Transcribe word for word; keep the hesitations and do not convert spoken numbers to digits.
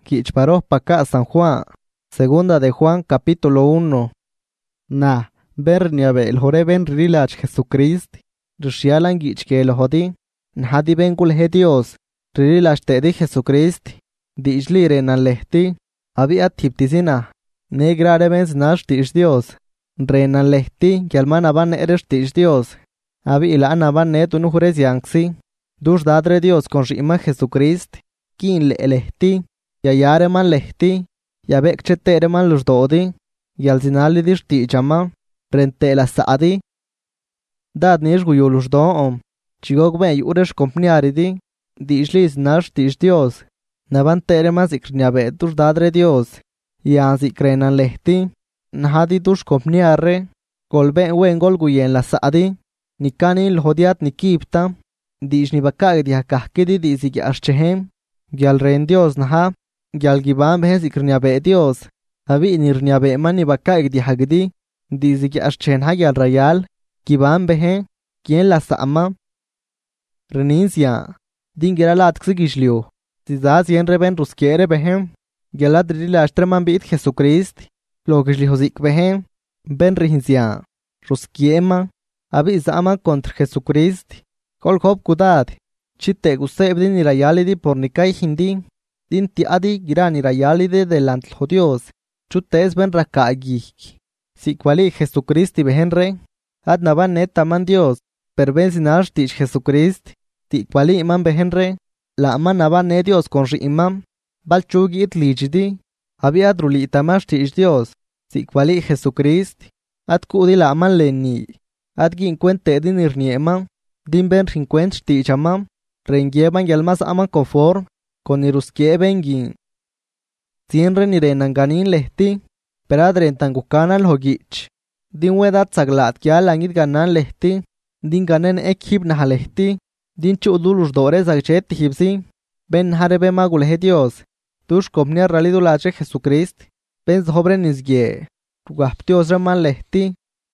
Quichparo paca San Juan. Segunda de Juan capítulo uno. Na, berniabe el jore ben rilach Jesucrist. Rishialan gichke el jodi. Nhadi ben kulhe Dios. Rilach te di Jesucrist. Di islire nan lehti. Abi atiptizina. Negrare ben znash dish Dios. Renan lehti yalman aban eres dish Dios. Abi ilan aban net unujures yanksi. Dus dadre Dios con rima Jesucrist. Kin le lehti. Ya yare man lehti. Ya bekchetere man los dodi. Yal zinali dish ti chama. Rente la saadi. Dad nish guyo los doom. Chigog ben yures compniari di. Dishli znash dish Dios. Naban tere man zikriñabe dus dadre Dios. Yan zikrenan lehti. Nahadi dus compniare. Golben wen gol guyen la saadi. Nikani lhodiat nikipta. Dish ni bakag di hakahkidi di ziki archehem. Gyal ren Dios naha. Gyal giban behe zikriñabe Dios. Habi nirñabe man ni bakag di hagdi. Di ziki archen ha gyal rayal. Giban behe. Kien la saama. Reninsia. Dingira la atxigishliu. Zizaz yen reben ruskiere behem. Gyala drili ashtreman bit Jesucrist. Logishli hozik behem. Ben rihinsia. Ruskiema. Abi zama contra Jesucrist. Kol hop kudad. Chite guseb din irayalidi por nikai hindi. Din ti adi giran irayalide delante de Dios. Chutes ben rakagik. Si quali Jesucristi behenre. Ad naban neta man Dios. Per ben sinash tich Jesucrist. Ti quali iman behenre. La aman naban ne Dios con ri imam. Balchugi it lijdi. Abi adruli itamash tich Dios. Si quali Jesucrist. Ad kudi la aman leni. Ad gincuente din irniema. Din ben rincuent tich amam. Rengieban yalmas aman conform. Con iruskie bengin. Sienre ni renanganin lehti. Peradren tangukanal hogich. Din wedat saglat kia langit ganan lehti. Din ganen ekhib nahalehti. Din chudulus dores agchet hibsi. Ben harebe magulhe Dios. Tush kopnia ralidulache Jesucrist. Ben zhobren izgie. Rugaptios reman lehti.